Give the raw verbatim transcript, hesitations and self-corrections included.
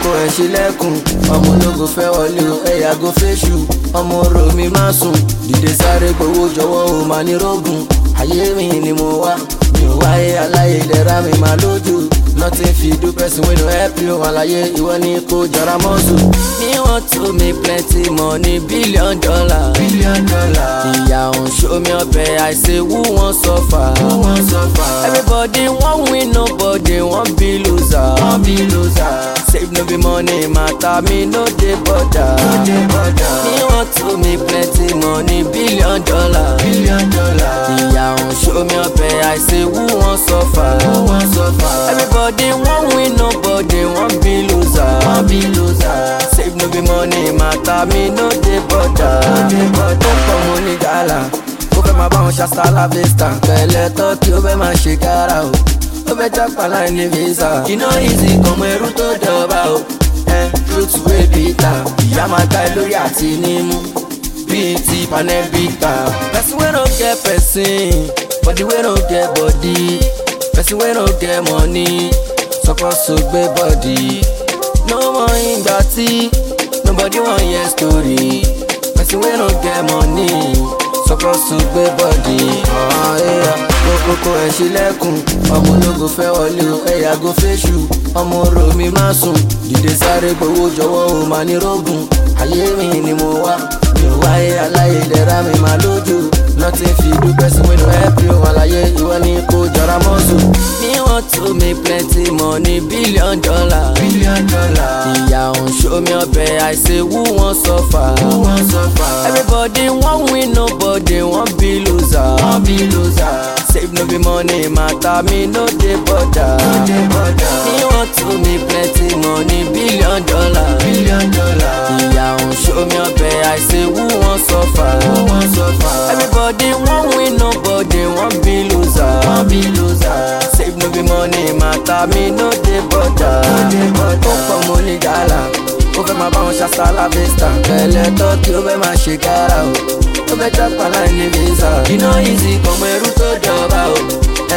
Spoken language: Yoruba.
kókókó ẹ̀ ṣílẹ̀kùn ọmọ ológo fẹ́ wọlé o ẹ̀yà go fẹ́ṣù ọmọ orò mi má sùn dìde sáré gbowó jọ̀wọ́ o máa ní rógùn ayé mi ni mo wá mi ò wáyé aláyé ìdẹ̀ra mi máa lójú nothing fit do person wey no help you àlàyé ìwọ ni kò jọra mọ́sù. me want to make plenty money billion dollar billion dollar ìyá òun show me ọbẹ̀ I say who wan suffer who wan suffer everybody wan win nobody wan be loser wan be loser save no be money matter me no dey bother no dey bother me want to make plenty money billion dollar billion dollar ìyá òun show me ọbẹ̀ I say who wan suffer who wan suffer everybody wan win nobody wan be loser wan be loser save no be money matter me no dey bother no dey bother ó pọ̀ mo ní gàlà ó fẹ́ máa bá wọn ṣàṣà la vista pẹ̀lẹ́ tọ́ kí ó fẹ́ máa ṣe kára o ó fẹ́ jápa láì ní visa iná easy kọ̀mọ ẹrú tó dọ̀ba o ẹ truth wey bitter ìyá máa gbá ẹ lórí àti nímú bíi ti panẹ́bíta person wey no get person body wey no get body person wey no get money suppose to gbé body no mọ ìgbà tí nobody wan hear story person wey no get money suppose to gbé body. kókókó ẹ̀ ṣílẹ̀kùn ọmọ ológo fẹ́ wọlé o ẹ̀yà go fẹ́ṣù ọmọ orò mi má sùn dìde sáré gbowó jọ̀wọ́ o máa ní rógùn ayé mi ni mo wá mi ò wáyé aláyé ìdẹ̀ra mi máa lójú nothing fit do person wey no help you àlàyé ìwọ ni kò jọra mọ́sù. me want to make plenty money billion dollar billion dollar ìyá òun show me ọbẹ̀ I say who wan suffer who wan suffer everybody wan win nobody wan be loser wan be loser save no be money matter me no dey bother no dey bother me want to make plenty money billion dollar billion dollar ìyá òun show me ọbẹ̀ I say who wan suffer who wan suffer everybody wan win nobody wan be loser wan be loser save no be money matter me no dey bother no dey bother ó pọ̀ mo ní gàlà ó fẹ́ máa bá wọn ṣàṣà la vista pẹ̀lẹ́ tọ́ kí ó fẹ́ máa ṣe kára o ó fẹ́ jápa láì ní visa iná easy kọ̀mọ ẹrú tó dọ̀ba o